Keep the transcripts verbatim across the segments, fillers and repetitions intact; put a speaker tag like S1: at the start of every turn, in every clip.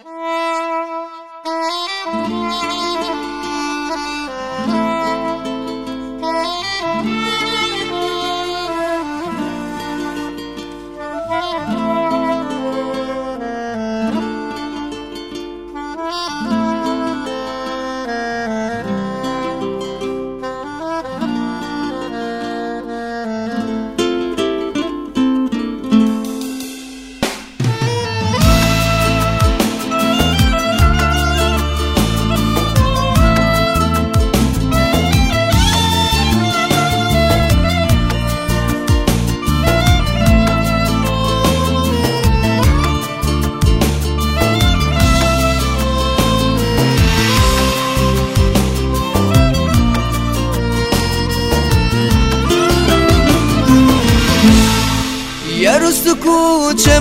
S1: یه روز تو کوچه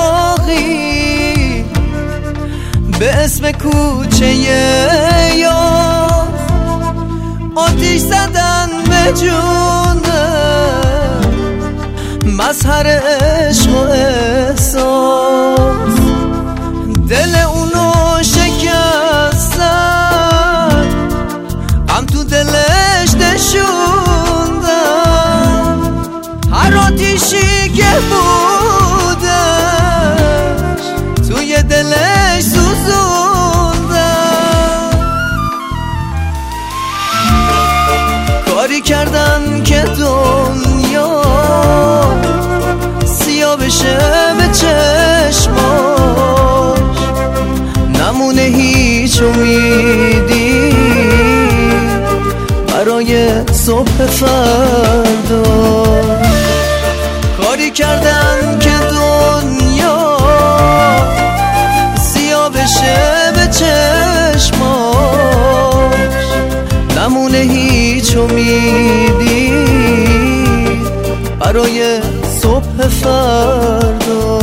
S1: باقی به اسم کوچه یار آتیش زدن به جونه مظهر عشق و احساس دل اونو شکستن غم تو دلش نشوندن هر آتیشی که بودش توی دلش سوزوندن کاری کردن که دنیا سیاه بشه به چشماش نمونه هیچ امیدی برای صبح فردا کاری کردن که دنیا سیاه بشه به چشماش نمونه هیچ امیدی برای صبح فردا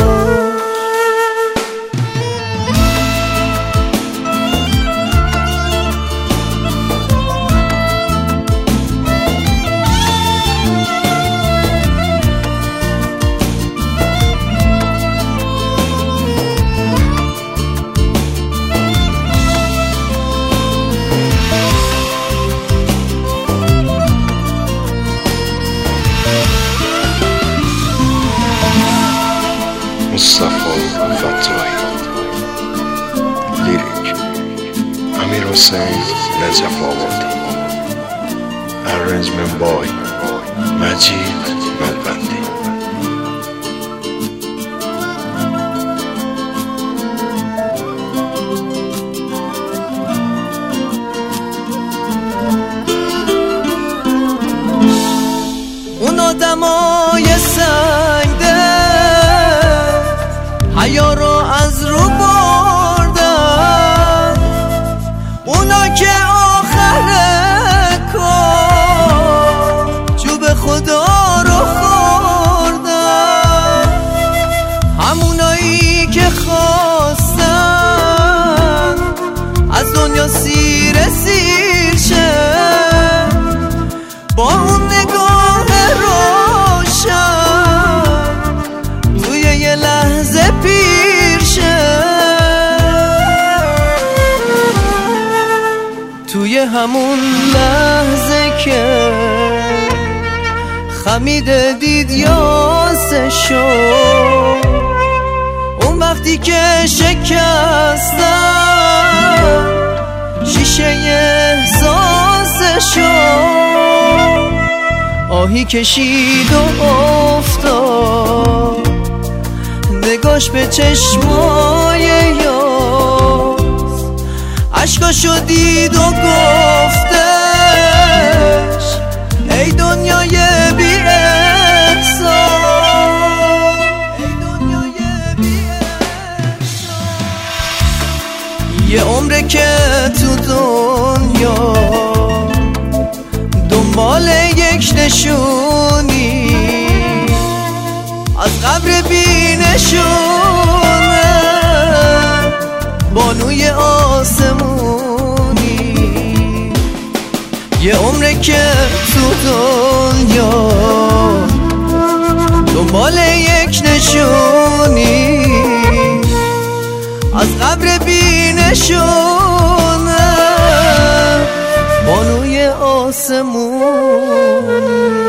S2: مصطفی فتاحی لیریک امیر حسین نجف آبادی ارنجمنت بای مجید نلبندی
S1: اون آدمای سنگده حیا رو از رو بردن اونا که آخر کار جوب خدا رو خوردن همونایی که خواستن از دنیا سیر سیر شه با اون نگاه روشن توی یه لحظه پیر شه توی همون لحظه که خمیده دید یاسه شد اون وقتی که شکستن شیشه احساسه شد آهی کشید و افتاد نگاش به چشمای یاس عشقاشو دید و گفتش ای دنیای بی احسان ای دنیای بی احسان یه عمره که تو دنیا دنبال یک نشونی از قبر بی نشونه بانوی آسمونی یه عمره که تو دنیا دنبال یک نشونی از قبر آسمون